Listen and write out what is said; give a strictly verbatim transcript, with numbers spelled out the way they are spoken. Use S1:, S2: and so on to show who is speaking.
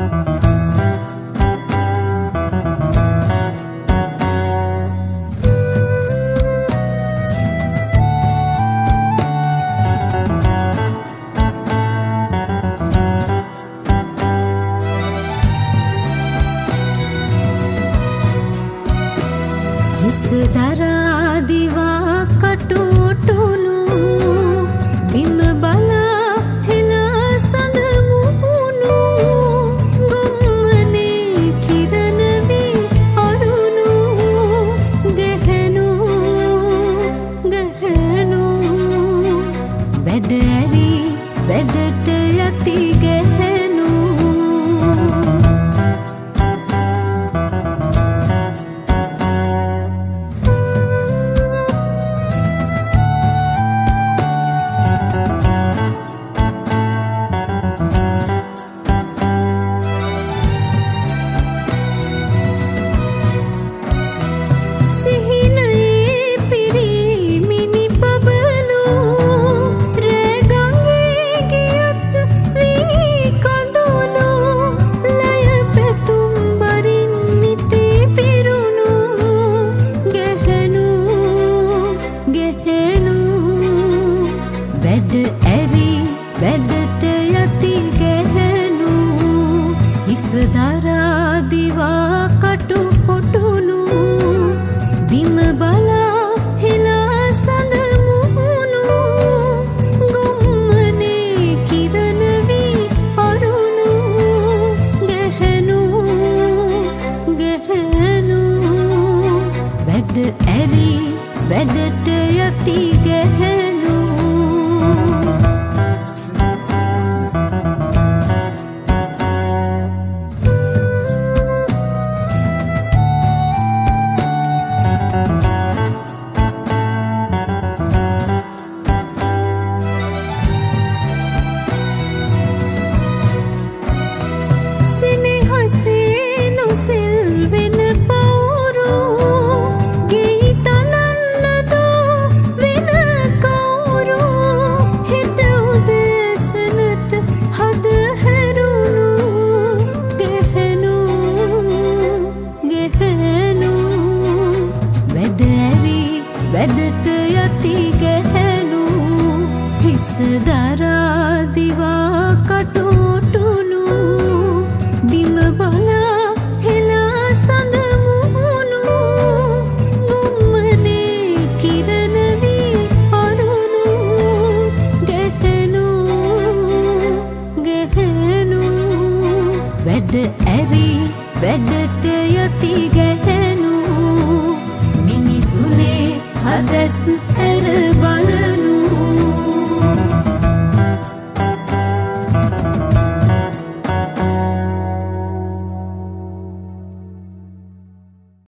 S1: දරා දිවා කටුටුණු බිම බලා හෙලා සඳ මුහුණු ගොම්මනේ කිරණ වී අරුණු ගැහැණු ගැහැණු වැඩ ඇරි වැඩට යති ගැහැණු වැඩ ඇරි වැඩට යති ගැහැණු හිස දරා දිවා කටු කොටුණු බිම බලා හෙලා සඳ මුහුණු ගොම්මනේ කිරණ වී අරුණු ගැහැණු ගැහැණු වැඩ ඇරි වැඩට යති ගැහැණු වැඩට යති ගැහැණු හිස දරා දිවා කටුටුණු බිම බලා හෙලා සඳ මුහුණු ගොම්මනේ කිරණ වී අරුණු ගැහැණු ගැහැණු වැඩ ඇරි වැඩට යති ගැහැණු මිනිසුනේ Hades